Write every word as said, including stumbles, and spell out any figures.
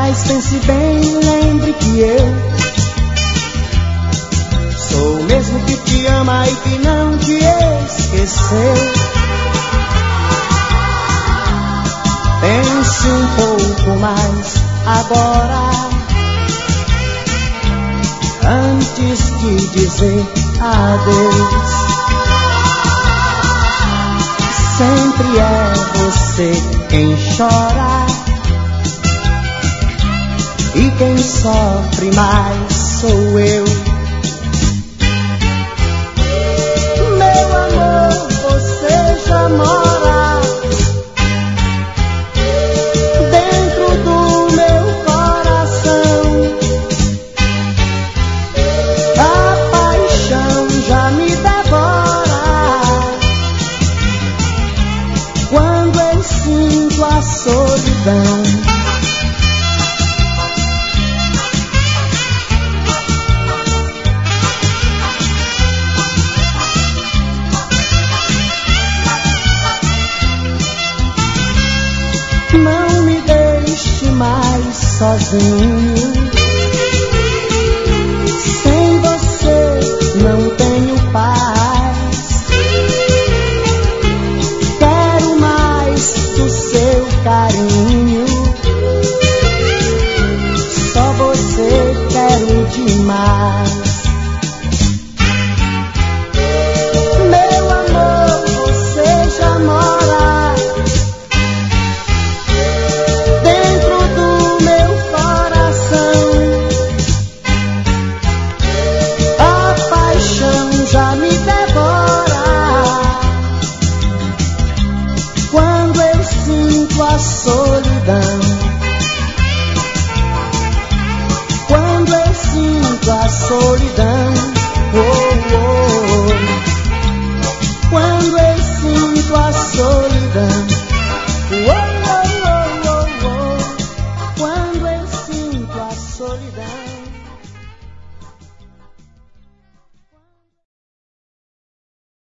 Mas pense bem, lembre que eu sou o mesmo que te ama e que não te esqueceu. Pense um pouco mais agora, antes de dizer adeus. Sempre é você quem chora, e quem sofre mais sou eu. Meu amor, você já mora dentro do meu coração. A paixão já me devora quando eu sinto a solidão. Não me deixe mais sozinho. Sem você não tenho paz. Quero mais do seu carinho. Só você quero demais. Meu amor, você já mora dentro do meu coração. A paixão já me devora quando eu sinto a solidão. Quando eu sinto a solidão. Oh.